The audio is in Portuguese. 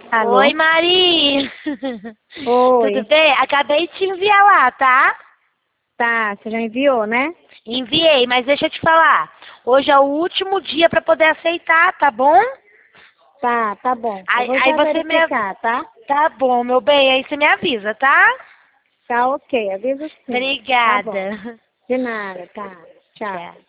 Alô? Oi, Mari! Oi. Tudo bem? Acabei de te enviar lá, tá? Tá, você já enviou, né? Enviei, mas deixa eu te falar. Hoje é o último dia pra poder aceitar, tá bom? Tá bom. Eu Aí, vou aí já você me... verificar, tá? Tá bom, meu bem, aí você me avisa, tá? Tá ok, aviso sim. Tá bom. Obrigada. De nada, tá. Tchau. Tchau.